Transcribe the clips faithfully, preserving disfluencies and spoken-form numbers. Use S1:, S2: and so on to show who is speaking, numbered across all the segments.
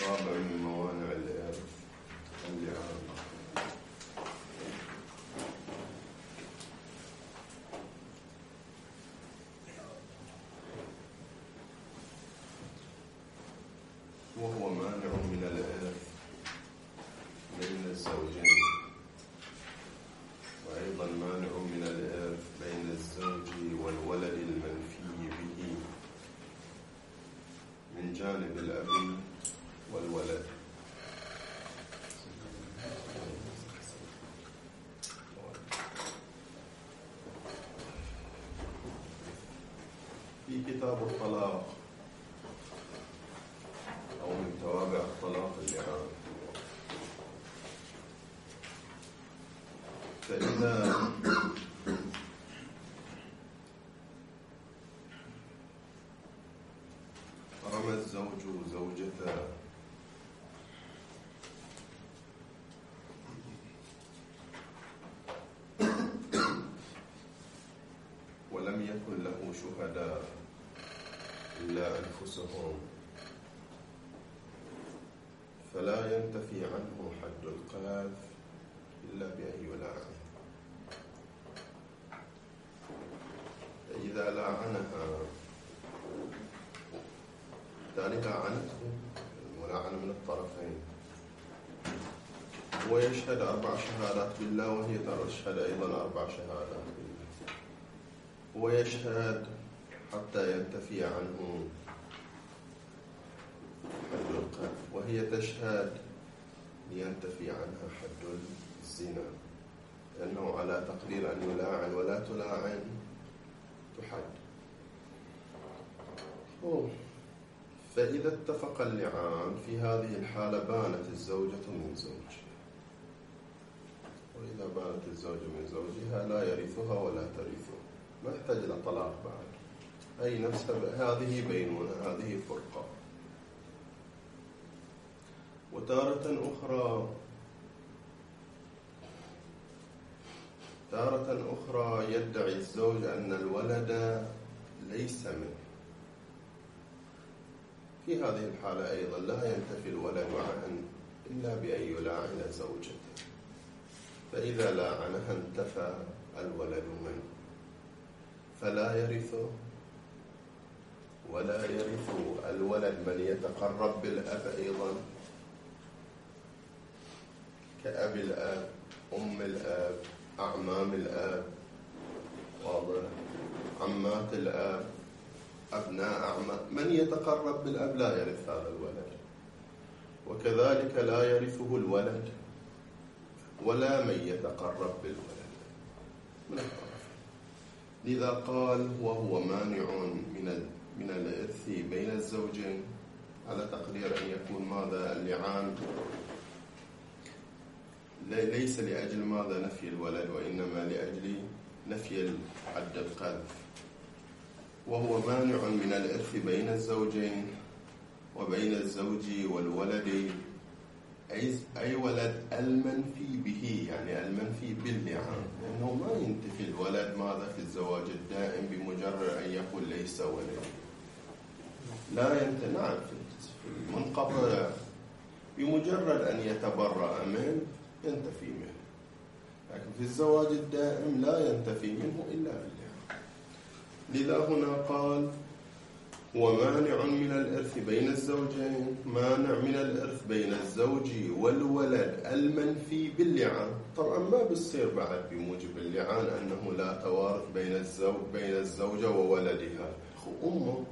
S1: رابع من موانع الإرث اللعان. وهو مانع من الإرث بين الزوجين، وأيضا مانع من الإرث بين الزوج والولد المنفي به من جانب الأب والولد. في كتاب الطلاق أو من توابع الطلاق اللعان، فإذا رمى الزوج زوجته ولم يكن له شهداء إلا أنفسهم، فلا ينتفي عنه حد القذف إلا بأن يلاعن. فإذا لاعنها ذلك لاعنته، الملاعنة من الطرفين، ويشهد أربع شهادات بالله وهي تشهد أيضا أربع شهادات بالله، ويشهد حتى ينتفي عنه حد القذف، وهي تشهد لينتفي عنها حد الزنا، لأنه على تقدير أن يلاعن ولا تلاعن تحد. أوه. فإذا اتفق اللعان في هذه الحالة بانت الزوجة من زوج، وإذا بانت الزوجة من زوجها لا يرثها ولا ترثه، ما يحتاج إلى طلاق بعد، أي نفسها. هذه بينونة، هذه فرقة. وتارة أخرى تارة أخرى يدعي الزوج أن الولد ليس منه. في هذه الحالة أيضا لا ينتفي الولد عنه إلا بأن يلاعن زوجته، فإذا لاعنها انتفى الولد منه، فلا يرثه ولا يرث الولد من يتقرب بالأب أيضا، كأب الأب، أم الأب، أعمام الأب، واضح، عمات الأب، أبناء أعمام، من يتقرب بالأب لا يرث هذا الولد. وكذلك لا يرثه الولد ولا من يتقرب بالولد من الطرف. لذا قال وهو مانع من من الإرث بين الزوجين، على تقدير أن يكون ماذا اللعان ليس لأجل ماذا نفي الولد، وإنما لأجل نفي حد القذف. وهو مانع من الإرث بين الزوجين وبين الزوج والولد، أي أي ولد المنفي به، يعني المنفي باللعان، لأنه ما ينتفي الولد ماذا في الزواج الدائم بمجرد أن يقول ليس ولد، لا ينتفي. نعم في المنقطع بمجرد أن يتبرأ منه ينتفي منه، لكن في الزواج الدائم لا ينتفي منه إلا باللعان. لذا هنا قال ومانع من الإرث بين الزوجين، مانع من الإرث بين الزوج والولد المنفي باللعان. طبعا ما بيصير بعد بموجب اللعان أنه لا توارث بين الزوج بين الزوجة وولدها، أمه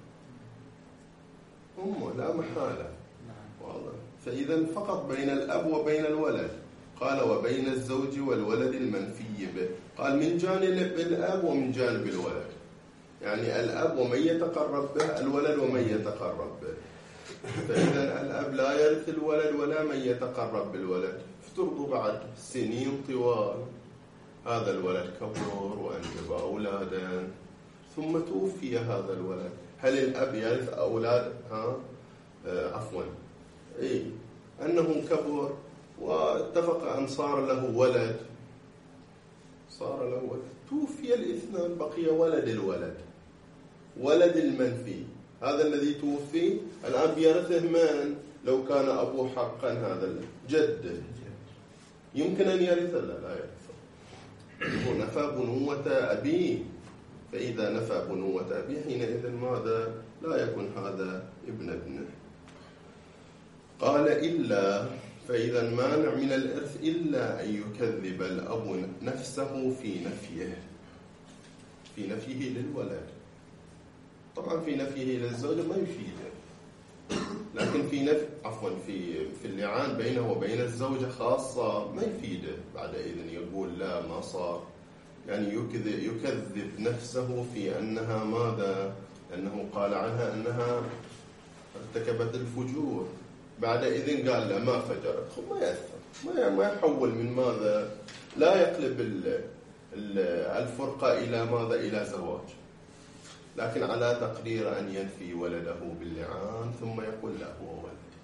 S1: أمه لا محالة، واضح. فإذا فقط بين الأب وبين الولد، قال وبين الزوج والولد المنفي به، قال من جانب الأب ومن جانب الولد، يعني الأب ومن يتقرب به، الولد ومن يتقرب به. فإذا الأب لا يرث الولد ولا من يتقرب بالولد. افترضوا بعد سنين طوال هذا الولد كبر وأنجب أولادا ثم توفي هذا الولد، هل الأب يرث أولاد؟ ها آه عفوا إيه أنه كبر واتفق أن صار له ولد، صار له ولد، توفي الاثنان، بقي ولد الولد، ولد المنفي، هذا الذي توفي الآن بيرثه من؟ لو كان أبوه حقا هذا الجد يمكن أن يرثه؟ لا لا يرثه. هو نفى بنوة أبيه، فإذا نفى بنوة أبيه حينئذ ماذا؟ لا يكون هذا ابن ابنه. قال إلا، فإذا مانع من الإرث إلا أن يكذب الأب نفسه في نفيه، في نفيه للولد. طبعا في نفيه للزوجة ما يفيده، لكن في نف عفوا في في اللعان بينه وبين الزوجة خاصة ما يفيده. بعد إذن يقول لا ما صار، يعني يكذب يكذب نفسه في أنها ماذا؟ أنه قال عنها أنها ارتكبت الفجور، بعد إذن قال لا ما فجرت. خب ما يأثر، ما ما يحول من ماذا؟ لا يقلب الفرقة إلى ماذا؟ إلى زواج، لكن على تقدير أن ينفي ولده باللعان ثم يقول لا هو ولد،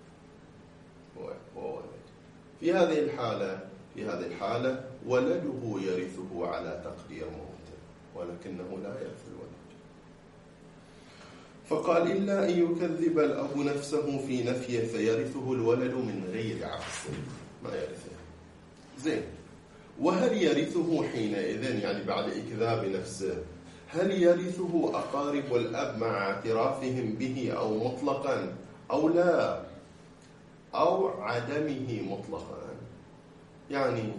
S1: هو ولد. في هذه الحالة في هذه الحالة ولده يرثه على تقدير موته، ولكنه لا يرث الولد. فقال إلا أن يكذب الأب نفسه في نفيه فيرثه الولد من غير عكس، ما يرثه. زين، وهل يرثه حينئذ يعني بعد إكذاب نفسه؟ هل يرثه أقارب الأب مع اعترافهم به أو مطلقا أو لا أو عدمه مطلقا؟ يعني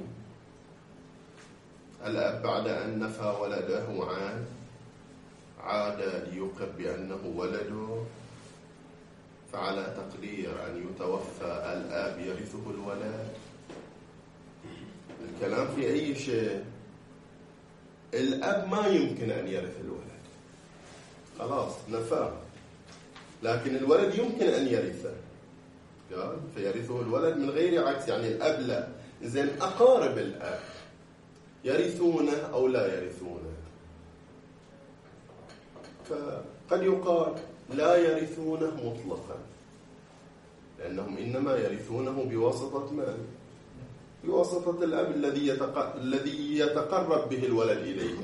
S1: الأب بعد أن نفى ولده عن عاد ليقر بأنه ولده، فعلى تقدير أن يتوفى الأب يرثه الولد. الكلام في أي شيء؟ الأب ما يمكن أن يرث الولد، خلاص نفاه، لكن الولد يمكن أن يرثه، قال فيرثه الولد من غير عكس، يعني الأب لا. زين، أقارب الأب يرثونه أو لا يرثونه؟ فقد يقال لا يرثونه مطلقا، لأنهم إنما يرثونه بواسطة من؟ بواسطة الأب الذي يتق... الذي يتقرب به الولد إليه.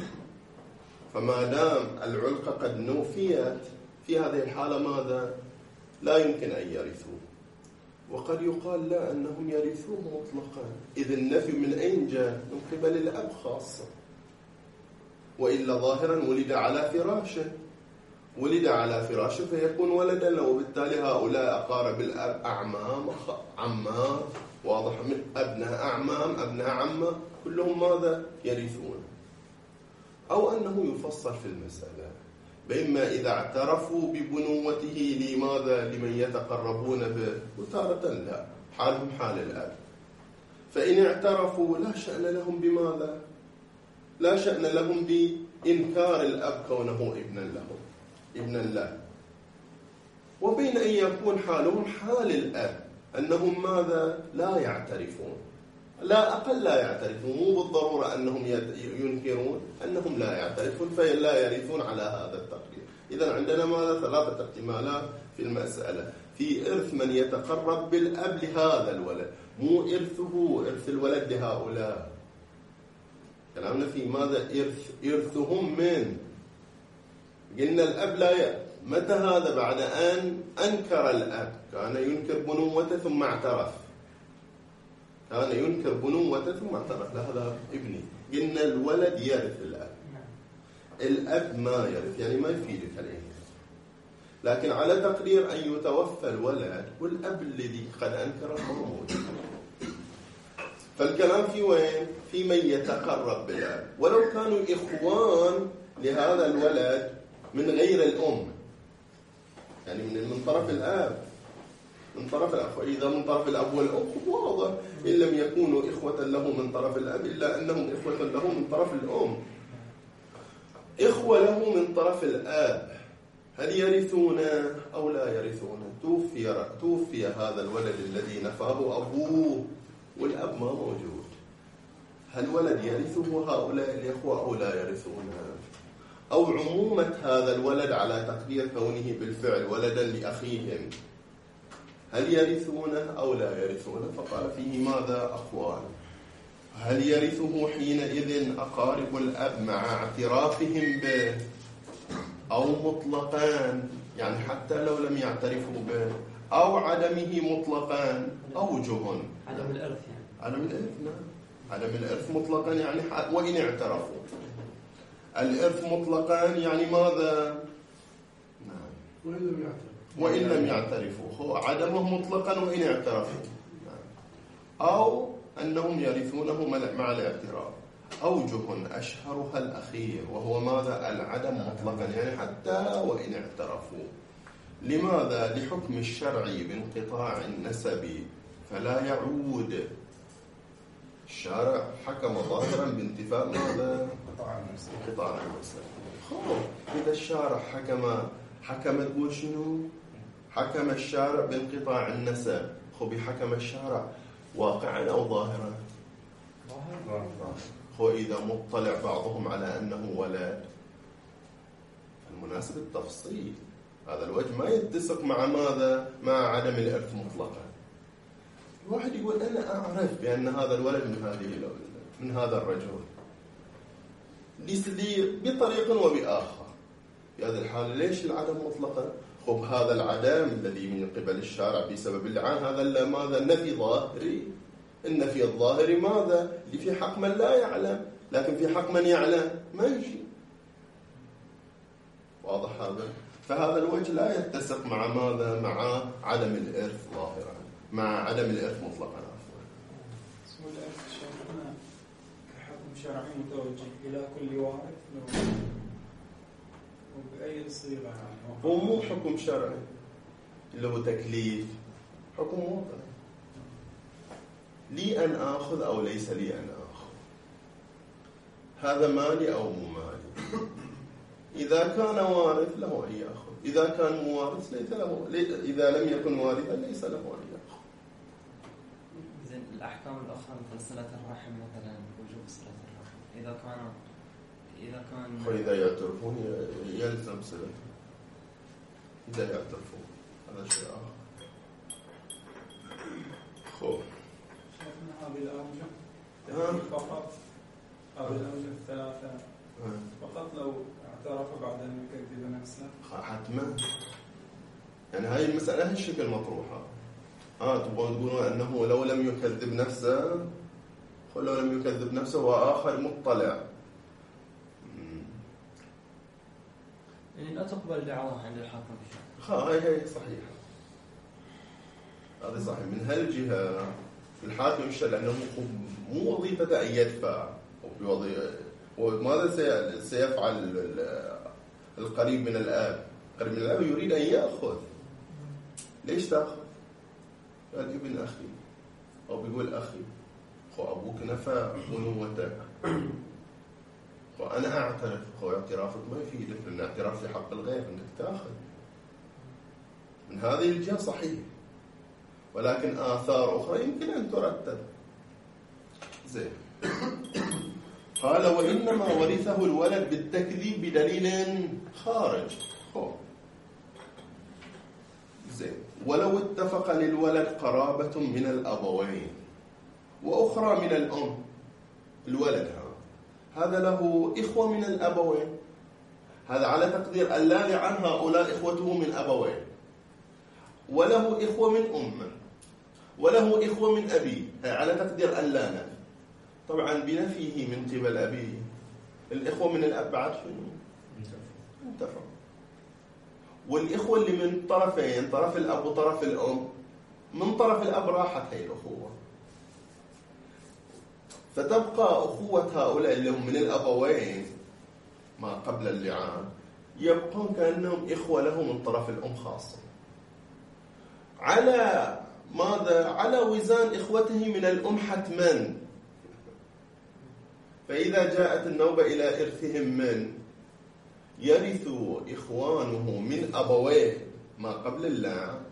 S1: فما دام العلقة قد نوفيت في هذه الحالة ماذا؟ لا يمكن أن يرثوه. وقد يقال لا، أنهم يرثوه مطلقا. إذ النفي من أين جاء؟ من قبل الأب خاصة، وإلا ظاهرا ولد على فراشه، ولد على فراشه فيكون ولدا له، وبالتالي هؤلاء أقارب الأب أعمام عمام، واضح، من أبناء أعمام أبناء عمة كلهم ماذا؟ يرثون. أو أنه يفصل في المسألة، بإما إذا اعترفوا ببنوته لماذا؟ لمن يتقربون به، وتارة لا، حالهم حال الأب. فإن اعترفوا لا شأن لهم بماذا؟ لا شأن لهم بإنكار الأب كونه ابنا لهم، ابنا له. وبين أن يكون حالهم حال الأب، أنهم ماذا؟ لا يعترفون، لا أقل لا يعترفون، مو بالضرورة أنهم ينكرون، أنهم لا يعترفون فلا يرثون على هذا التقدير. إذن عندنا ماذا؟ ثلاثة احتمالات في المسألة. في إرث من يتقرب بالأب لهذا الولد، مو إرثه إرث الولد لهؤلاء. كلامنا في ماذا؟ إرث إرثهم من؟ قلنا الأب لا ي... متى هذا؟ بعد أن أنكر الأب، كان ينكر بنوته ثم اعترف، كان ينكر بنوته ثم اعترف، لا هذا ابني. قلنا الولد يرث الأب، الأب ما يرث، يعني ما يفيدك عليه. لكن على تقدير أن يتوفى الولد والأب الذي قد أنكره موجود. فالكلام في وين؟ في من يتقرب بالأب، ولو كانوا إخوان لهذا الولد من غير الأم، يعني من من طرف الأب، من طرف الأب. وإذا من طرف الأب والأم واضح، إن لم يكونوا إخوة له من طرف الأب إلا أنهم إخوة له من طرف الأم. إخوة له من طرف الأب هل يرثون أو لا يرثون؟ توفي توفي هذا الولد الذي نفاه أبوه والأب ما موجود، هل ولد يرثه هؤلاء الإخوة أو لا يرثون؟ أو عمومة هذا الولد على تقدير كونه بالفعل ولدا لأخيهم، هل يرثونه أو لا يرثونه؟ فقال فيه ماذا؟ أقوال. هل يرثه حينئذ أقارب الأب مع اعترافهم به؟ أو مطلقان يعني حتى لو لم يعترفوا به، أو عدمه مطلقان، أوجه.
S2: عدم الإرث يعني
S1: عدم الإرث نعم، عدم الإرث مطلقا يعني وإن اعترفوا. الإرث مطلقا يعني ماذا؟ نعم
S3: وإن لم يعترفوا
S1: وإن لم يعترفوا، هو عدمه مطلقا وإن اعترفوا. نعم. أو أنهم يرثونه مع الاعتراف. أوجه أشهرها الأخير وهو ماذا؟ العدم مطلقا يعني حتى وإن اعترفوا. لماذا؟ لحكم الشرع بانقطاع النسب فلا يعود. الشارع حكم ظاهرا بانتفاء ماذا؟ انقطاع النسب. خب إذا الشارع حكم حكم تقول شنو؟ حكم الشارع بانقطاع النسب. خب حكم الشارع واقعا أو ظاهرا؟ ظاهرا. هو إذا مطلع بعضهم على أنه ولد المناسب التفصيل. هذا الوجه ما يتسق مع ماذا؟ مع عدم الإرث مطلقا. الواحد يقول أنا أعرف بأن هذا الولد من هذه من هذا الرجل لي بطريق وبآخر. في هذه الحالة ليش العدم مطلقا؟ خب هذا العدم الذي من قبل الشارع بسبب اللعان هذا ماذا؟ النفي ظاهري. النفي الظاهري ماذا؟ اللي في حق من لا يعلم، لكن في حق من يعلم ما يجي. واضح هذا؟ فهذا الوجه لا يتسق مع ماذا؟ مع عدم الإرث ظاهرا، مع عدم الإرث مطلقا.
S4: اسم الإرث شرعنا كحكم شرعي متوجه إلى كل وارث وبأي صيغة يعني.
S1: هو مو حكم شرعي اللي هو تكليف، حكم وضعي. لي أن آخذ أو ليس لي أن آخذ، هذا مالي أو مو مالي. إذا كان وارث له أن يأخذ، إذا كان موارث ليس له، إذا لم يكن وارثا ليس له أن يأخذ.
S2: زين الأحكام الأخرى مثل صلة الرحم مثلا، وجوب صلة الرحم إذا كان إذا كان
S1: وإذا يعترفون يلزم صلة. إذا يعترفون هذا شيء آخر. خب
S4: شفنا هذه الأوجه فقط، هذه الأوجه الثلاثة فقط لو اعترف بعد أن يكذب نفسه
S1: حتما. يعني هاي المسألة هالشكل مطروحة. ها تبغون تقولون أنه لو لم يكذب نفسه، لو لم يكذب نفسه وآخر مطلع،
S2: يعني لا تقبل دعوة عند الحاكم
S1: الشرعي. هاي هاي صحيحة، هذا صحيح. من هالجهة الحاكم الشرعي لأنه مو وظيفة أن يدفع، وماذا سيفعل القريب من الآب؟ القريب من الآب يريد أن يأخذ. ليش تأخذ؟ قال ابن أخي، أو بيقول أخي، خو أبوك نفى بنوتك، خو أنا أعترف، خو اعترافك ما يفيدك، لأن اعتراف في حق الغير أنك تأخذ. من هذه الجهة صحيح، ولكن آثار أخرى يمكن أن ترتب. زين. قال وإنما ورثه الولد بالتكذيب بدليل خارج. أوه. زين. ولو اتفق للولد قرابة من الأبوين وأخرى من الأم، الولد هذا له إخوة من الأبوين، هذا على تقدير أن لا لعن هؤلاء إخوته من أبوين، وله إخوة من أمه، وله إخوة من أبيه، على تقدير أن لا نفي. طبعا بنفيه من قبل أبيه الإخوة من الأب بعد شنو؟ انتفع. والإخوة اللي من طرفين، طرف الأب وطرف الأم، من طرف الأب راحت هي الأخوة، فتبقى أخوة هؤلاء اللي هم من الأبوين ما قبل اللعان يبقون كأنهم إخوة له من طرف الأم خاصة، على ماذا؟ على وزان إخوته من الأم حتما. فإذا جاءت النوبة إلى إرثهم من يرث إخوانه من أبويه ما قبل اللعان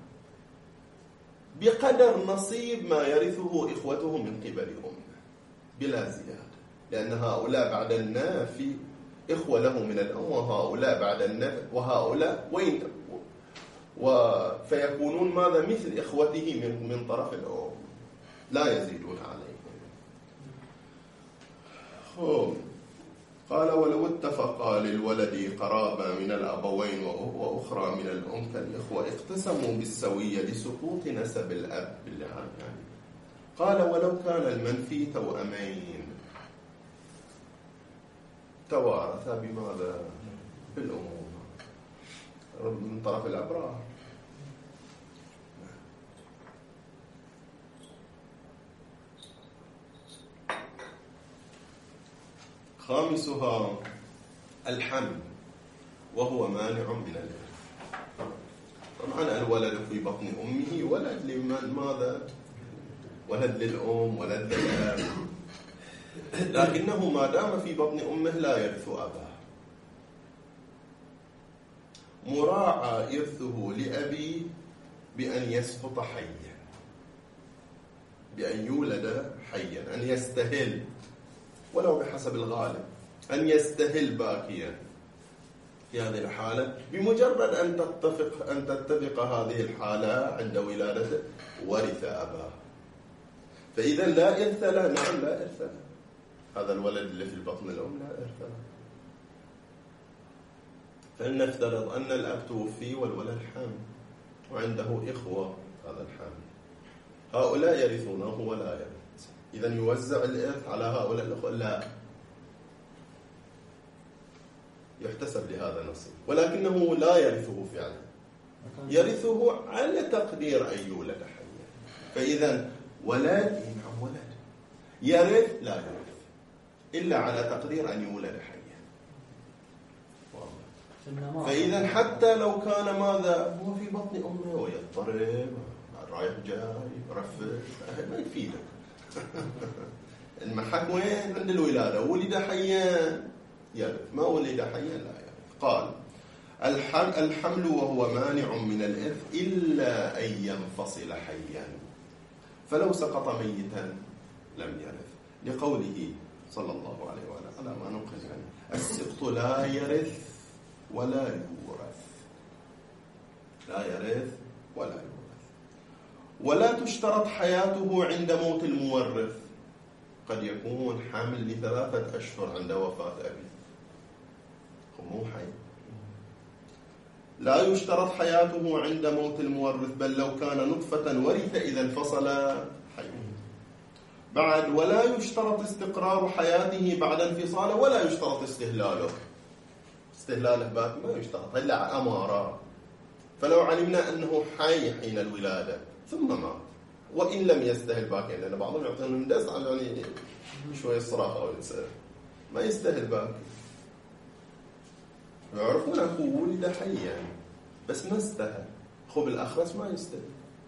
S1: بقدر نصيب ما يرثه إخوته من قبل أمه بلا زيادة، لأن هؤلاء بعد النافي إخوة له من الأم، وهؤلاء بعد النافي وهؤلاء وين فيكونون ماذا؟ مثل إخوته من من طرف الأم لا يزيدون عليه. خب قال ولو اتفقا للولد قرابة من الأبوين وأخرى من الأم كالإخوة اقتسموا بالسوية لسقوط نسب الأب يعني. قال ولو كان المنفي توأمين توارثا بماذا؟ بالأمومة من طرف الأبرار. خامسها الحمل وهو مانع من الإرث. طبعا الولد في بطن أمه ولد لمن ماذا؟ ولد للأم ولد للأب، لكنه ما دام في بطن أمه لا يرث أباه. مراعى إرثه لأبي بأن يسقط حيا، بأن يولد حيا، أن يستهل ولو بحسب الغالب، أن يستهل باكيا. في هذه الحالة بمجرد أن تتفق أن تتفق هذه الحالة عند ولادته ورث أباه. فإذا لا إرث له. نعم لا إرث له، هذا الولد اللي في البطن الأم لا إرث له. فلنفترض أن الأب توفي والولد حامل وعنده إخوة هذا الحامل، هؤلاء يرثونه ولا يرث. إذا يوزع الإرث على هؤلاء الأخوة؟ لا، يحتسب لهذا نصيب، ولكنه لا يرثه فعلا، يرثه على تقدير أن يولد حيا. فإذا ولد نعم ولد يرث لا يرث إلا على تقدير أن يولد حيا. فإذا حتى لو كان ماذا هو في بطن أمه ويضطرب رايح جاي يرفض ما يفيدك. المحك وين؟ عند الولادة. ولد حيا يرث، ما ولد حيا لا يرث. قال الحمل وهو مانع من الإرث إلا أن ينفصل حيا، فلو سقط ميتا لم يرث، لقوله صلى الله عليه وآله على ما نقل يعني السقط لا يرث ولا يورث، لا يرث ولا يورث. ولا تشترط حياته عند موت المورث، قد يكون حامل لثلاثة أشهر عند وفاة أبيه مو حي. لا يشترط حياته عند موت المورث، بل لو كان نطفة ورث إذا انفصل حي. بعد ولا يشترط استقرار حياته بعد انفصاله، ولا يشترط استهلاله. استهلاله بات ما يشترط إلا أمارة. فلو علمنا أنه حي حين الولادة ثم مات وإن لم يستهل باكي، لأن بعضهم يعطون ندس يعني شوية صراخ أو الإنسان ما يستهل باكي، يعرفون أنه ولد حي يعني بس ما استهل. خب الأخرس ما يستهل،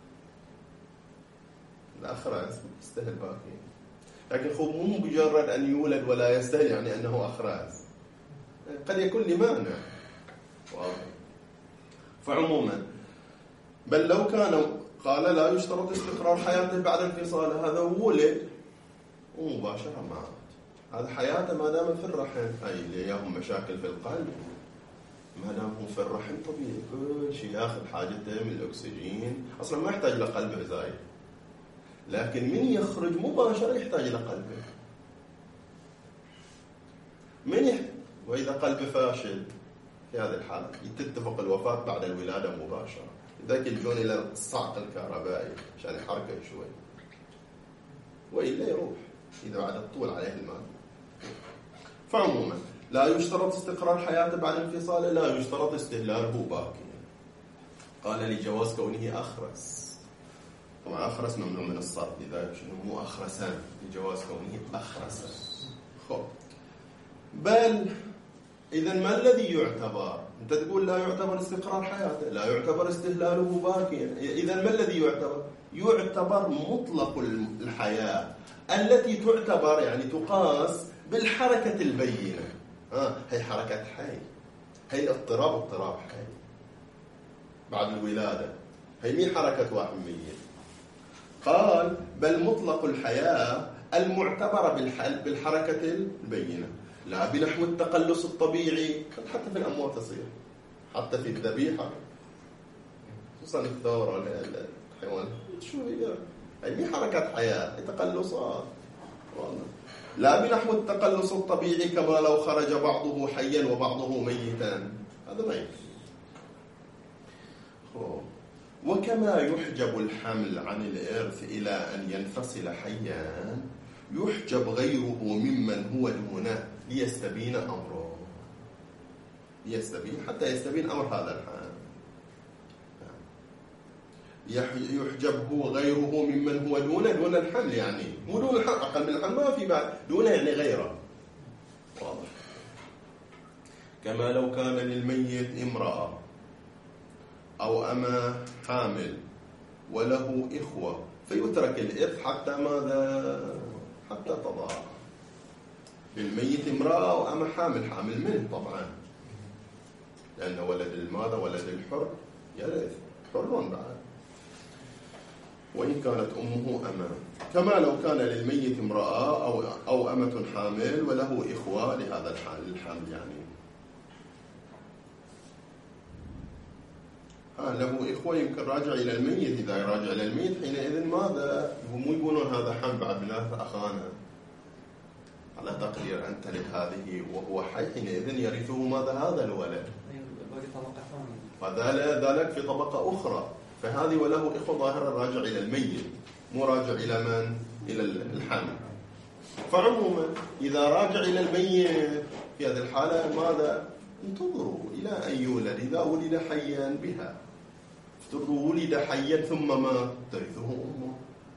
S1: الأخرس يستهل باكي، لكن خب مو مجرد أن يولد ولا يستهل يعني أنه أخرس، قد يكون لمانع واضح. فعموما بل لو كان قال لا يشترط استقرار حياته بعد انفصاله، هذا ولد ومباشرة مات، هذا حياته ما دام في الرحم. أي اللي ياهم مشاكل في القلب ما دام هو في الرحم طبيعي كل شيء ياخذ حاجته من الأكسجين، أصلا ما يحتاج لقلبه زايد، لكن من يخرج مباشرة يحتاج لقلبه. من يحتاج وإذا قلبه فاشل في هذه الحالة تتفق الوفاة بعد الولادة مباشرة، ذاك يلجون إلى الصعق الكهربائي عشان يحركه شوي، وإلا يروح إذا بعد الطول عليه المال. فعموما لا يشترط استقرار حياته بعد انفصاله، لا يشترط استهلاله باقيا. قال لجواز كونه أخرس، طبعا أخرس ممنوع من الصرف، لذلك شنو مو أخرسان، لجواز كونه أخرسا. خب بل إذا ما الذي يعتبر؟ أنت تقول لا يعتبر استقرار حياته، لا يعتبر استهلاله باقيا، إذا ما الذي يعتبر؟ يعتبر مطلق الحياة التي تعتبر يعني تقاس بالحركة البينة. ها هي حركة حي، هي الاضطراب اضطراب حي بعد الولادة، هي مين حركة واحد ميت. قال بل مطلق الحياة المعتبرة بالحركة البينة، لا بنحو التقلص الطبيعي، حتى في الأموات تصير، حتى في الذبيحة خصوصا الثورة الحيوان شو هي؟ هي مين حركة حياة، هي تقلصات. لا بنحو التقلص الطبيعي كما لو خرج بعضه حيا وبعضه ميتا، هذا ما يكفي. وكما يحجب الحمل عن الإرث إلى أن ينفصل حيا يحجب غيره ممن هو دونه ليستبين أمره، ليستبين حتى يستبين أمر هذا الحال. يحجبه غيره ممن هو دونه، دون الحمل يعني مو دون الحمل، أقل من الحمل ما في بعد، دونه يعني غيره. واضح. كما لو كان للميت امرأة أو أما حامل وله إخوة فيترك الإرث حتى ماذا؟ حتى تضع. للميت امرأة أو أما حامل، حامل منه طبعا، لأن ولد الماذا؟ ولد الحر يرث، حر بعد وإن كانت أمه أما. كما لو كان للميت امرأة أو أو أمة حامل وله إخوة لهذا الحال الحمل يعني. ها له إخوة يمكن راجع إلى الميت، إذا راجع إلى الميت حينئذ ماذا؟ هم يقولون هذا حمل بعد بلاث أخانا على تقدير أنت لهذه وهو حي، حينئذ يرثه ماذا؟ هذا الولد. وذلك في طبقة أخرى، فهذه وله إخوة ظاهرا راجع إلى الميت مو راجع إلى من؟ إلى الحمل. فعموما إذا راجع إلى الميت في هذه الحالة ماذا؟ انتظروا إلى أن يولد، إذا ولد حيا بها افترضوا ولد حيا ثم ما ترثه أمه،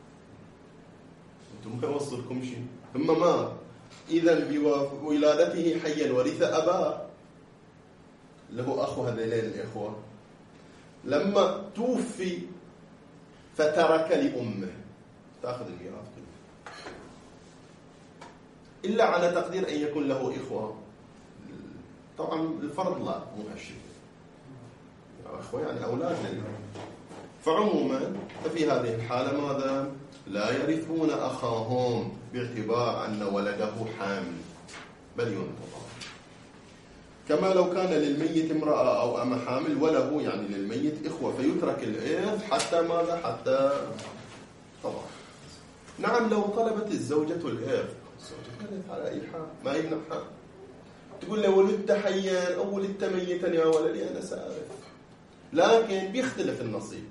S1: أنتم ما يوصلكم شيء، ثم ما إذا بولادته حيا ورث أباه، له أخو هذين الإخوة، لما توفي فترك لأمه تأخذ الميراث كله، إلا على تقدير أن يكون له إخوة. طبعا الفرض لا مو هالشيء، أخوة يعني أولاد لله. فعموما ففي هذه الحالة ماذا؟ لا يرثون أخاهم باعتبار أن ولده حامل بل ينتظر. كما لو كان للميت امرأة أو أما حامل وله يعني للميت إخوة فيترك الإرث حتى ماذا؟ حتى طبعا. نعم لو طلبت الزوجة الإرث، الزوجة الإرث على أي حال ما يمنعها، تقول له ولدت حيا أو ولدت ميتا يا ولدي أنا سأعرف، لكن بيختلف النصيب.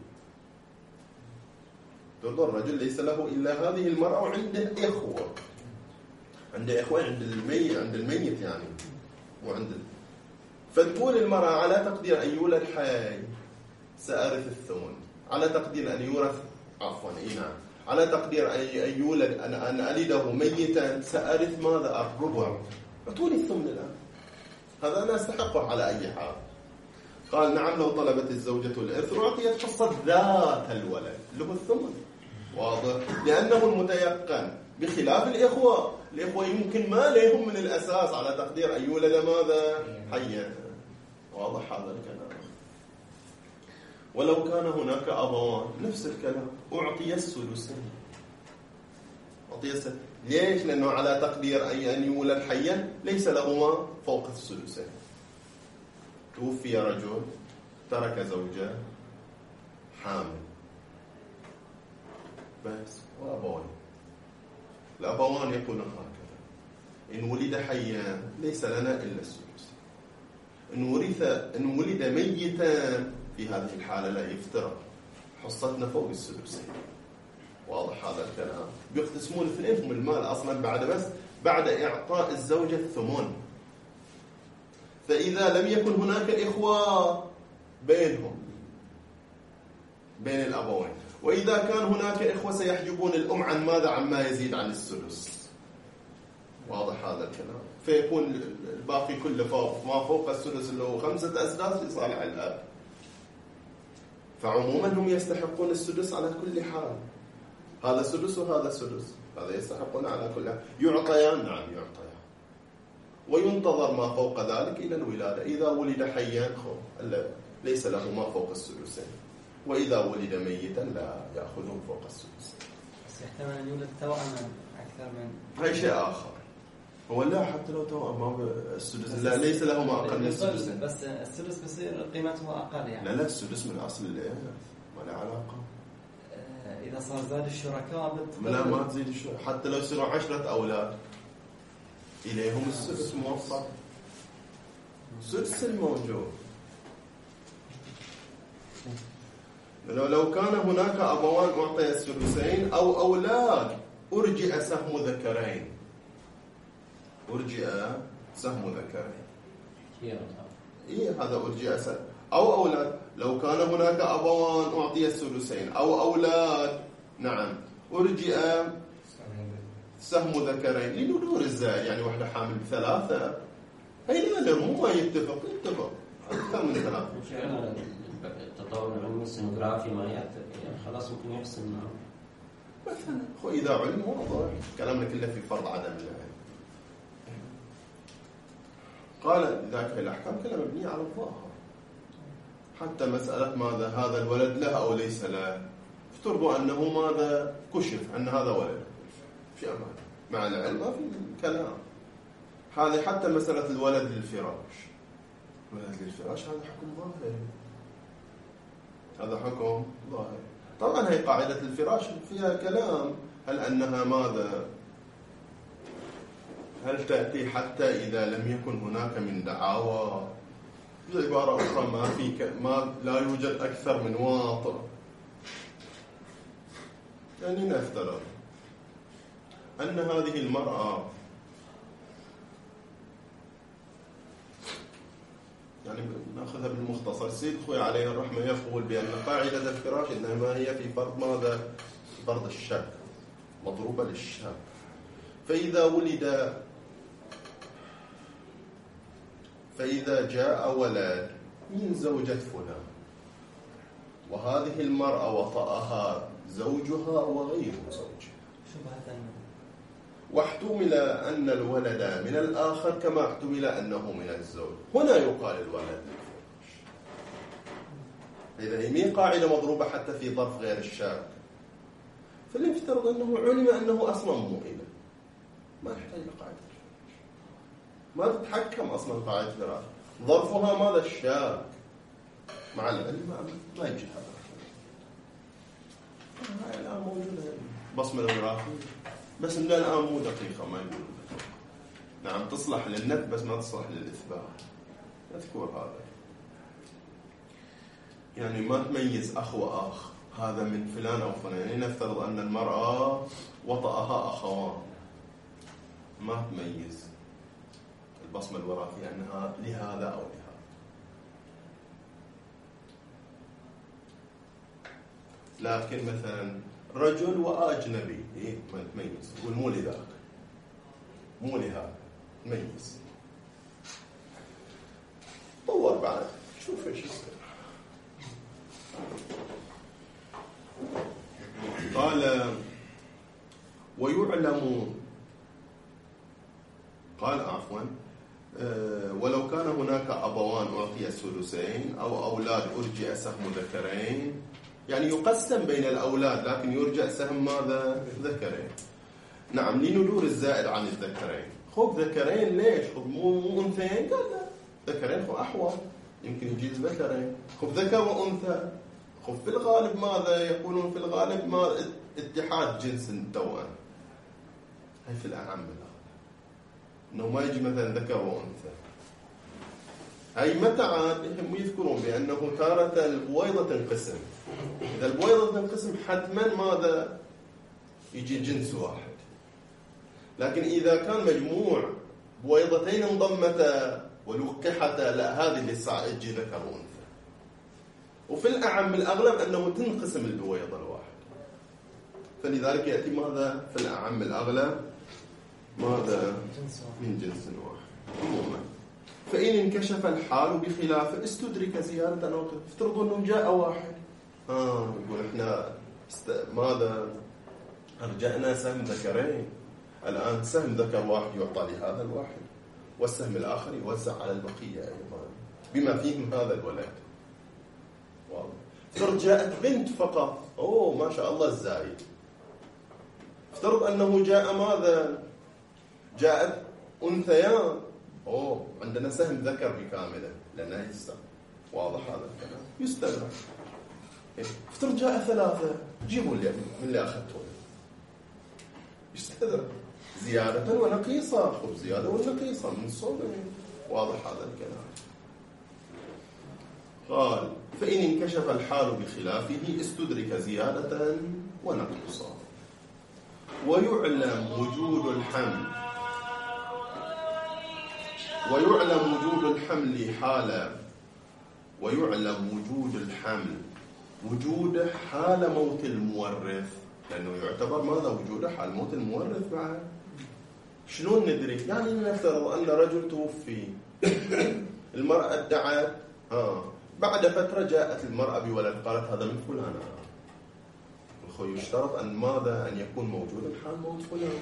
S1: ترضى الرجل ليس له إلا هذه المرأة وعنده إخوة، عنده إخوة عند الميت، عند الميت يعني وعند ال... فتقول المرأة على تقدير أن يولد حي سأرث الثمن، على تقدير أن يورث عفوا إيه نعم على تقدير أن يولد أن أن ألده ميتا سأرث ماذا؟ الربع. فتقول الثمن الآن هذا أنا أستحقه على أي حال. قال نعم لو طلبت الزوجة الإرث أعطيت حصة ذات الولد اللي هو الثمن، واضح؟ لأنه المتيقن، بخلاف الإخوة، الإخوة يمكن ما لهم من الأساس على تقدير أن يولد ماذا؟ حيا. واضح هذا الكلام. ولو كان هناك أبوان نفس الكلام أعطي الثلثين. أعطي الثلثين ليش؟ لأنه على تقدير أن يولد حيا ليس لهما فوق الثلثين. توفي رجل ترك زوجة حامل بس وأبوان، الأبوان يكون هكذا: إن ولد حيا ليس لنا إلا الثلث، إن ورث إن ولد ميتا في هذه الحالة لا يفترق، حصتنا فوق الثلثين. واضح هذا الكلام؟ بيقتسمون اثنين هم المال أصلا بعد بس بعد إعطاء الزوجة الثمن. فإذا لم يكن هناك إخوة بينهم بين الأبوين، وإذا كان هناك إخوة سيحجبون الأم عن ماذا؟ عما يزيد عن الثلث. واضح هذا الكلام؟ فيكون الباقي كله فوق ما فوق الثلث اللي هو خمسة أسداس لصالح الأب. فعموما هم يستحقون السدس على كل حال، هذا سدس وهذا سدس، هذا يستحقون على كل حال. يعطيان نعم يعطيان، وينتظر ما فوق ذلك إلى الولادة. إذا ولد حيا ليس له ما فوق السدسين، وإذا ولد ميتا لا يأخذون فوق السدسين.
S2: بس يحتمل أن يولد توأما أكثر من
S1: هاي شيء آخر. هو لا حتى لو توأم ما السدس لا ليس له ما أقل من السدسين،
S2: بس السدس بصير قيمته أقل يعني.
S1: لا لا السدس من أصل الإرث ما له علاقة.
S2: إذا صار زاد الشركاء
S1: لا ما تزيد الشركاء، حتى لو يصيروا عشرة أولاد إليهم السدس موفر، سدس الموجود. لو لو كان هناك أبوان أعطي السدسين أو أولاد أرجئ سهم ذكرين، أرجئ سهم ذكرين. إيه هذا أرجئ سهم أو أولاد. لو كان هناك أبوان أعطي السدسين أو أولاد، نعم أرجئ سهم ذكرين لندور الزائد، يعني واحدة حامل بثلاثة، هي لا مو ما يتفق، يتفق أكثر من ثلاثة.
S3: التطور العلمي السنوغرافي ما يأثر، يعني خلاص ممكن يحسن
S1: مثلا أخو إذا علم واضح كلامنا كله في فرض عدم العلم. قال ذاك الأحكام كلها مبنية على الظاهر، حتى مسألة ماذا هذا الولد له أو ليس له، افترضوا أنه ماذا كشف أن هذا ولد في أمان، مع العلم ما في كلام. هذه حتى مسألة الولد للفراش، الولد للفراش هذا حكم ظاهر، هذا حكم ظاهر. طبعا هي قاعدة الفراش فيها كلام، هل أنها ماذا هل تأتي حتى إذا لم يكن هناك من دعاوى، بعبارة أخرى ما في ك... ما لا يوجد أكثر من واطئ. يعني نفترض أن هذه المرأة، يعني نأخذها بالمختصر، السيد خوي عليه الرحمة يقول بأن قاعدة الفراش إنما هي في فرض ماذا؟ فرض الشك، مضروبة للشك. فإذا ولد فإذا جاء ولد من زوجة فلان وهذه المرأة وطأها زوجها وغير زوجها، واحتمل أن الولد من الآخر كما احتمل أنه من الزوج، هنا يقال الولد للفراش. إذا هي مين قاعدة مضروبة حتى في ظرف غير الشاك، فلنفترض أنه علم أنه أصلا مو إله، ما يحتاج لقاعدة الفراش، ما تتحكم أصلا قاعدة الفراش، ظرفها ماذا؟ الشاك. مع العلم ما يجي هذا. هاي الآن موجودة بصمة الوراثية، بس إنها الآن مو دقيقة، ما يقول. نعم تصلح للنت بس ما تصلح للإثبات. أذكر هذا، يعني ما تميز أخ وأخ، هذا من فلان أو فلان. يعني نفترض أن المرأة وطأها أخوان، ما تميز البصمة الوراثية أنها لهذا أو لهذا. لكن مثلا رجل وأجنبي، إيه ما تميز، يقول مو لذاك مو لهذا، تميز. طور بعد شوف ايش يصير. قال ويعلم، قال عفوا أه ولو كان هناك أبوان أعطي الثلثين أو أولاد أرجئ سهم ذكرين، يعني يقسم بين الأولاد لكن يرجع سهم ماذا؟ ذكرين. نعم لندور الزائد عن الذكرين. خذ ذكرين ليش؟ خذ مو مو أنثيين؟ قال لا، ذكرين خذ أحوال، يمكن يجيز ذكرين. خذ ذكر وأنثى. خذ في الغالب ماذا يقولون؟ في الغالب ما اتحاد جنس التوأم، هي في الأعم الأغلب، إنه ما يجي مثلا ذكر وأنثى. هاي متى عاد هم يذكرون بأنه تارة البويضة تنقسم، إذا البويضة تنقسم حتما ماذا؟ يجي جنس واحد. لكن إذا كان مجموع بويضتين انضمتا ولقحتا، لا، هذه اللي صار يجي ذكر وأنثى. وفي الأعم الأغلب أنه تنقسم البويضة الواحد، فلذلك يأتي ماذا؟ في الأعم الأغلب ماذا؟ من جنس واحد عموما. فإن انكشف الحال بخلافه استدرك زيادة نقطة. افترضوا أنه جاء واحد آه يقول إحنا است... ماذا؟ أرجعنا سهم ذكرين، الآن سهم ذكر واحد يعطى لهذا الواحد، والسهم الآخر يوزع على البقية أيضا بما فيهم هذا الولد. واضح. افترض جاءت بنت فقط، أوه ما شاء الله الزايد. افترض أنه جاء ماذا؟ جاءت أنثيان، أوه عندنا سهم ذكر بكامله لأنها يستمر. واضح هذا الكلام؟ يستمر. افترض جاء ثلاثة، جيبوا اللي من اللي أخذتوه يستدرك زيادة ونقيصة، خذ زيادة ونقيصة من صوب. واضح هذا الكلام. قال فإن انكشف الحال بخلافه استدرك زيادة ونقيصة. ويعلم وجود الحمل ويعلم وجود الحمل حال ويعلم وجود الحمل وجود حال موت المورث، لأنه يعتبر ماذا وجوده حال موت المورث معه. شلون ندري؟ يعني نفترض أن رجل توفي، المرأة ادعت آه. بعد فترة جاءت المرأة بولد قالت هذا من فلان. الخو يشترط أن ماذا أن يكون موجودا حال موت فلان.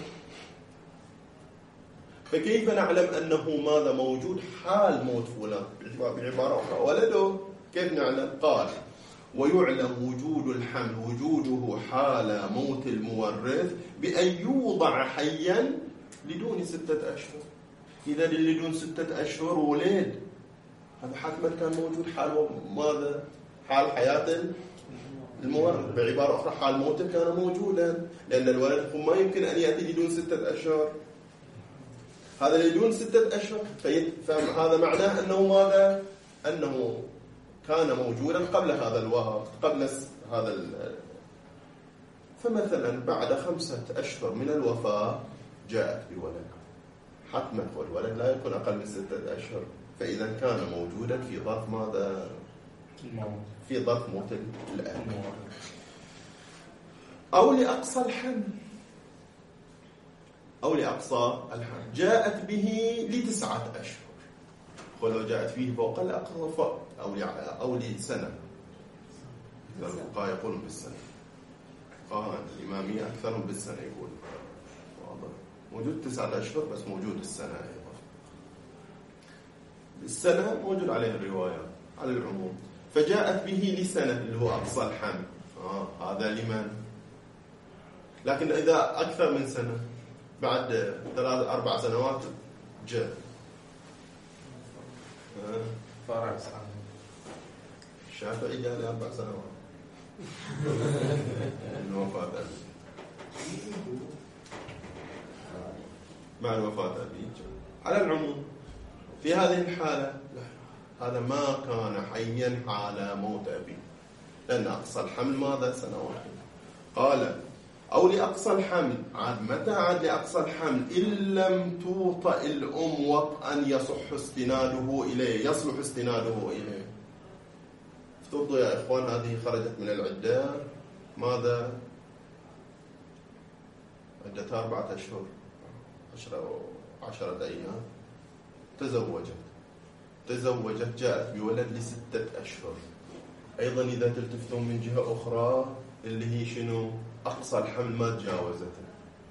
S1: فكيف نعلم أنه ماذا موجود حال موت فلان؟ بعبارة أخرى ولده كيف نعلم؟ قال ويعلم وجود الحمل وجوده حال موت المورث بأن يوضع حيا لدون ستة أشهر. إذا اللي دون ستة أشهر ولد هذا حتما كان موجود حال ماذا؟ حال حياة المورث. بعبارة أخرى حال موته كان موجودا، لأن الولد ما يمكن أن يأتي لدون ستة أشهر. هذا اللي دون ستة أشهر فهذا معناه أنه ماذا؟ أنه كان موجودا قبل هذا الوقت، قبل هذا ال... فمثلا بعد خمسة أشهر من الوفاة جاءت بولد، حتما الولد لا يكون أقل من ستة أشهر. فإذا كان موجودا في ظرف ماذا؟ في ظرف موت الأهل. أو لأقصى الحمل أو لأقصى الحمل جاءت به لتسعة أشهر، ولو جاءت فيه فوق الأقصى أو أو لسنة. الفقهاء يقولون بالسنة، الفقهاء الإمامية أكثرهم بالسنة يقول واضح. موجود تسعة أشهر بس موجود السنة أيضا. السنة موجود عليه الرواية على العموم. فجاءت به لسنة اللي هو أقصى الحمل. آه هذا لمن؟ لكن إذا أكثر من سنة بعد ثلاث أربع سنوات جاء آه.
S3: فرس
S1: الشافعي قال أربع سنوات الوفاة أبي مع الوفاة أبي. على العموم في هذه الحالة هذا ما كان حيا حال موت أبي، لأن أقصى الحمل ماذا؟ سنة واحدة. قال أو لأقصى الحمل. عاد متى عاد لأقصى الحمل؟ إن لم توطأ الأم وطئا يصح استناده إليه يصلح استناده إليه. افترضوا يا إخوان هذه خرجت من العدة ماذا؟ عدتها أربعة أشهر عشرة عشرة أيام. تزوجت تزوجت جاءت بولد لستة أشهر. أيضا إذا تلتفتون من جهة أخرى اللي هي شنو؟ أقصى الحمل ما تجاوزته.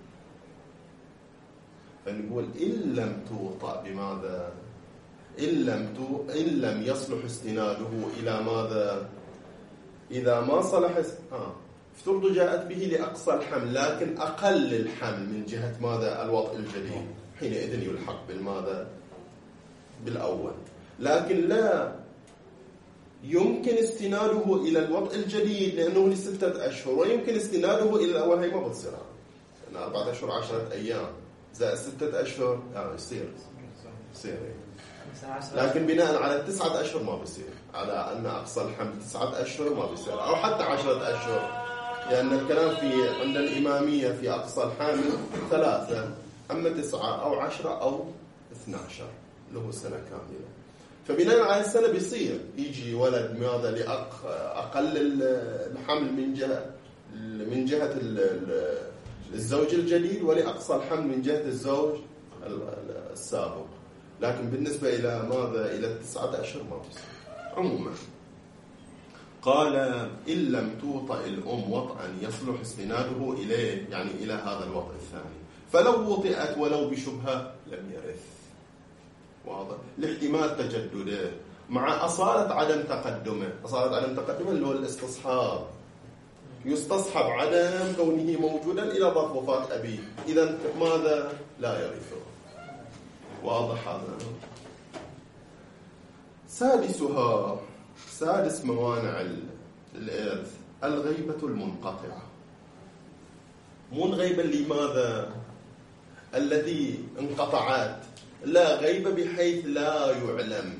S1: فنقول إن لم توطأ بماذا؟ إن لم تو إن لم يصلح استناده إلى ماذا؟ إذا ما صلح آه افترضوا جاءت به لأقصى الحمل لكن أقل الحمل من جهة ماذا؟ الوطء الجديد، حينئذ يلحق بالماذا؟ بالأول. لكن لا يمكن استناده إلى الوطء الجديد لأنه لستة أشهر، ويمكن استناده إلى الأول. هي ما بتصير لأن أربعة أشهر عشرة أيام زائد ستة أشهر يعني يصير يصير لكن بناء على التسعة أشهر ما بيصير، على أن أقصى الحمل تسعة أشهر ما بيصير، أو حتى عشرة أشهر، لأن الكلام في عند الإمامية في أقصى الحمل ثلاثة، أما تسعة أو عشرة أو اثنى عشر له سنة كاملة. فبناء على السنة بيصير يجي ولد ماذا لأقل الحمل من جهة من جهة الزوج الجديد، ولأقصى الحمل من جهة الزوج السابق. لكن بالنسبة إلى ماذا؟ إلى التسعة أشهر ما بيصير عموما. قال إن لم توطأ الأم وطئا يصلح استناده إليه، يعني إلى هذا الوطء الثاني، فلو وطئت ولو بشبهة لم يرث. واضح؟ لاحتمال تجدده مع أصالة عدم تقدمه. أصالة عدم تقدمه اللي هو الاستصحاب، يستصحب عدم كونه موجودا إلى ظرف وفاة أبيه، إذا ماذا؟ لا يرثه. واضح هذا؟ سادسها سادس موانع الإرث الغيبة المنقطعة. مو الغيبة اللي ماذا التي انقطعت، لا، غيبة بحيث لا يعلم،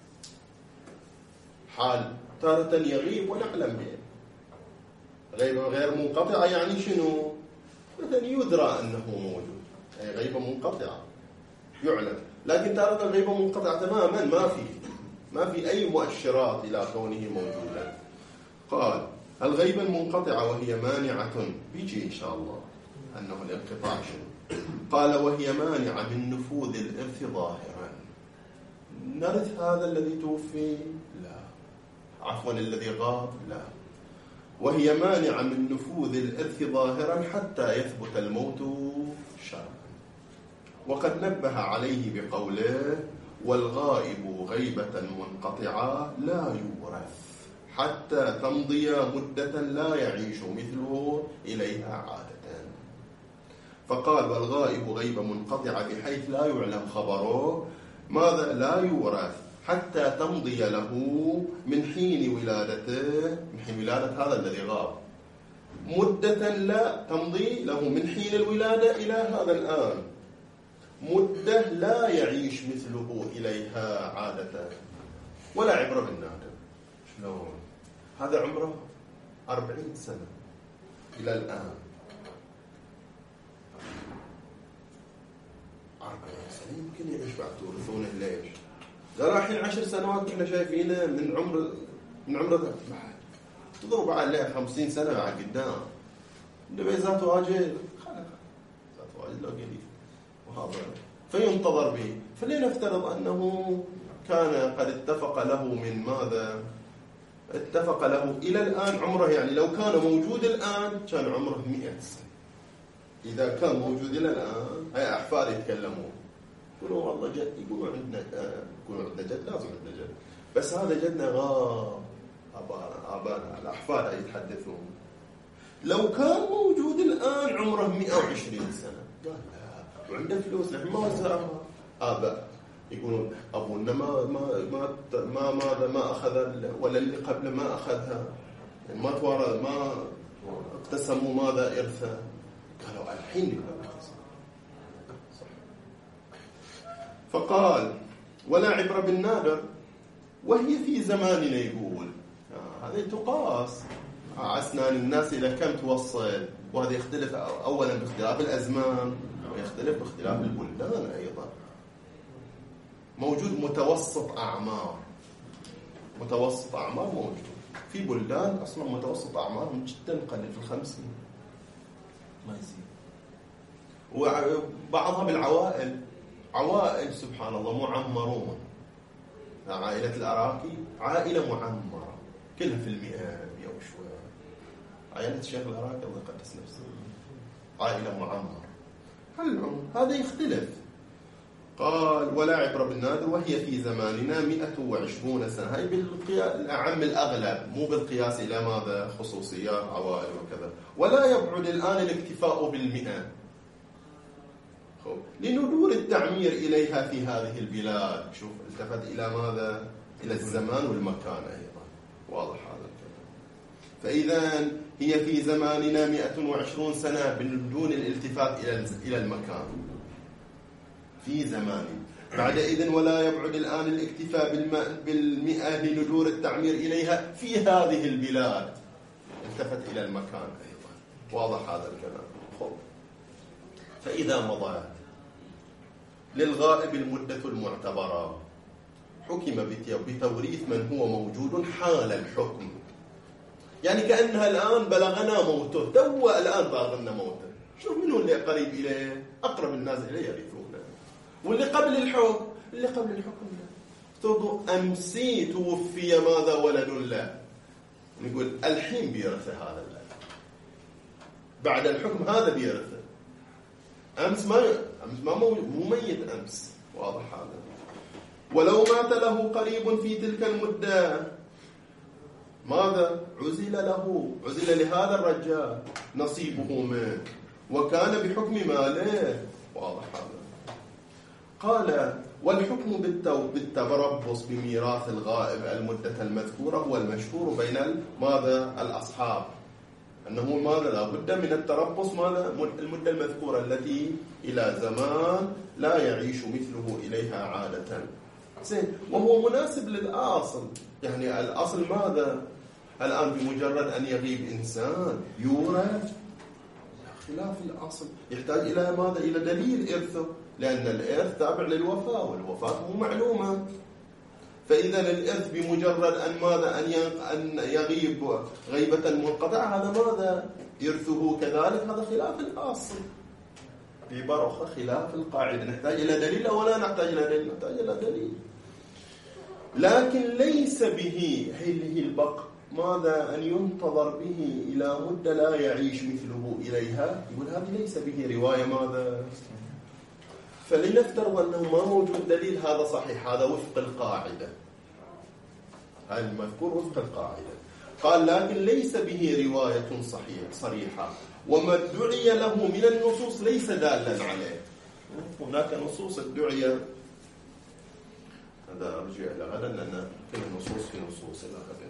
S1: حال تارة يغيب ونعلم به. غيبة غير منقطعة يعني شنو؟ مثلا يدرى أنه موجود، أي غيبة منقطعة يعلم. لكن تارة الغيبة منقطعة تماما، ما في ما في أي مؤشرات إلى كونه موجودا. قال الغيبة المنقطعة وهي مانعة، بيجي إن شاء الله أنه الانقطاع شنو. قال وهي مانعة من نفوذ الإرث ظاهرا. نرث هذا الذي توفي؟ لا. عفوا الذي غاب؟ لا. وهي مانعة من نفوذ الإرث ظاهرا حتى يثبت الموت شرعا. وقد نبه عليه بقوله والغائب غيبة منقطعة لا يورث حتى تمضي مدة لا يعيش مثله إليها عادة. فقال والغائب غيبة منقطعة بحيث لا يعلم خبره، ماذا؟ لا يورث حتى تمضي له من حين ولادته، من حين ولادة هذا الذي غاب، مدة لا تمضي له من حين الولادة إلى هذا الآن، مدة لا يعيش مثله إليها عادة. ولا عبرة بالنادر. شلون؟ هذا عمره أربعين سنة إلى الآن، أربعين سنة يمكن يعيش بعد تورثونه. ليش؟ ده رايحين عشر سنوات احنا شايفينه من عمر من عمره ده بعد تضرب عليه خمسين سنة بعد قدام. النبي ذاته واجد خلق ذاته واجد لو قليل وهذا فينتظر به. فلنفترض أنه كان قد اتفق له من ماذا؟ اتفق له إلى الآن عمره، يعني لو كان موجود الآن كان عمره مئة سنة. إذا كان موجود إلى الآن هاي أحفاد يتكلمون يقولوا والله جد، يقولوا عندنا يقولوا عندنا جد، لازم عندنا جد، بس هذا جدنا غاب، أبانا أبانا الأحفاد يتحدثون. لو كان موجود الآن عمره مئة وعشرين سنة، قال لا وعنده فلوس نحن ما وزعها. آباء يقولون أبونا ما ما ما ما ماذا ما أخذ، ولا اللي قبله ما أخذها، يعني ما توارث ما اقتسموا ماذا إرثا. قالوا الحين يقولون. فقال ولا عبرة بالنادر وهي في زماننا. يقول آه هذه تقاس أسنان الناس إلى كم توصل، وهذا يختلف أولا باختلاف الأزمان ويختلف باختلاف البلدان أيضا. موجود متوسط أعمار، متوسط أعمار موجود في بلدان أصلا متوسط أعمارهم جدا قليل في الخمسين ما يزيد. وبعضها بالعوائل، عوائل سبحان الله معمرون. عائلة الأراكي عائلة معمرة كلها في المئة مئة وشوية. عائلة الشيخ الأراكي الله يقدس نفسه عائلة معمرة. هذا يختلف. قال ولا عبرة بالنادر وهي في زماننا مئة وعشرون سنة. هاي بالقياس الأعم الأغلب، مو بالقياس إلى ماذا خصوصيات عوائل وكذا. ولا يبعد الآن الاكتفاء بالمئة لندور التعمير إليها في هذه البلاد. شوف التفت إلى ماذا؟ إلى الزمان والمكان أيضا. واضح هذا الكلام. فإذا هي في زماننا مئة وعشرون سنة بدون الالتفات إلى إلى المكان في زمان. بعد إذن ولا يبعد الآن الاكتفاء بالمئة لندور التعمير إليها في هذه البلاد. التفت إلى المكان أيضا. واضح هذا الكلام. خب. فإذا مضت للغائب المدة المعتبرة حكم بتوريث من هو موجود حال الحكم. يعني كأنها الآن بلغنا موته، تو الآن بلغنا موته. شوف منه اللي قريب إليه، أقرب الناس إليه يرثونه، واللي قبل الحكم اللي قبل الحكم تقول أمسي توفي ماذا ولد له، نقول الحين بيرثه هذا الآن. بعد الحكم هذا بيرثه. أمس ما أمس ما مو ميت أمس. واضح هذا. ولو مات له قريب في تلك المدة ماذا؟ عزل له، عزل لهذا الرجال نصيبه منه وكان بحكم ماله. واضح هذا. قال والحكم بالتربص بميراث الغائب المدة المذكورة هو المشهور بين ماذا الأصحاب، أنه ماذا لا بد من التربص ماذا المدة المذكورة التي إلى زمان لا يعيش مثله إليها عادة. زين، وهو مناسب للأصل، يعني الأصل ماذا الآن بمجرد أن يغيب إنسان يورث، خلاف الأصل يحتاج إلى ماذا؟ إلى دليل إرثه، لأن الإرث تابع للوفاة والوفاة مو معلومة. فإذا الإرث بمجرد أن ماذا أن يغيب غيبة منقطعة هذا ماذا إرثه كذلك، هذا خلاف الأصل، بعبارة أخرى خلاف القاعدة. نحتاج إلى دليل أو لا نحتاج إلى دليل؟ نحتاج إلى دليل. لكن ليس به حله البقاء ماذا أن ينتظر به إلى مدة لا يعيش مثله إليها، يقول هذه ليس به رواية ماذا. فلنفترض أنه ما موجود دليل، هذا صحيح، هذا وفق القاعدة، هذا المذكور وفق القاعدة. قال لكن ليس به رواية صحيحة صريحة، وما ادعي له من النصوص ليس دالا عليه. هناك نصوص ادعي، هذا أرجع إلى غدا لأن في النصوص في نصوص إلى غدا.